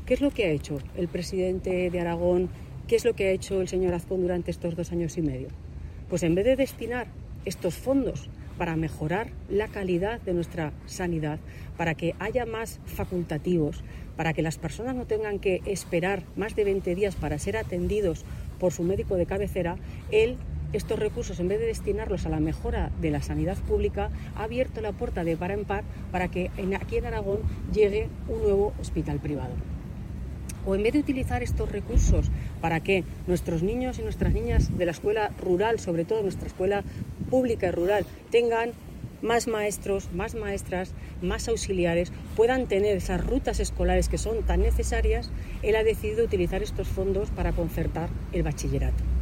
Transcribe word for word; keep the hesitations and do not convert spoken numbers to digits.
¿Qué es lo que ha hecho el presidente de Aragón? ¿Qué es lo que ha hecho el señor Azcón durante estos dos años y medio? Pues en vez de destinar estos fondos para mejorar la calidad de nuestra sanidad, para que haya más facultativos, para que las personas no tengan que esperar más de veinte días para ser atendidos por su médico de cabecera, él, estos recursos, en vez de destinarlos a la mejora de la sanidad pública, ha abierto la puerta de par en par para que aquí en Aragón llegue un nuevo hospital privado. O en vez de utilizar estos recursos para que nuestros niños y nuestras niñas de la escuela rural, sobre todo nuestra escuela pública y rural, tengan más maestros, más maestras, más auxiliares, puedan tener esas rutas escolares que son tan necesarias, él ha decidido utilizar estos fondos para concertar el bachillerato.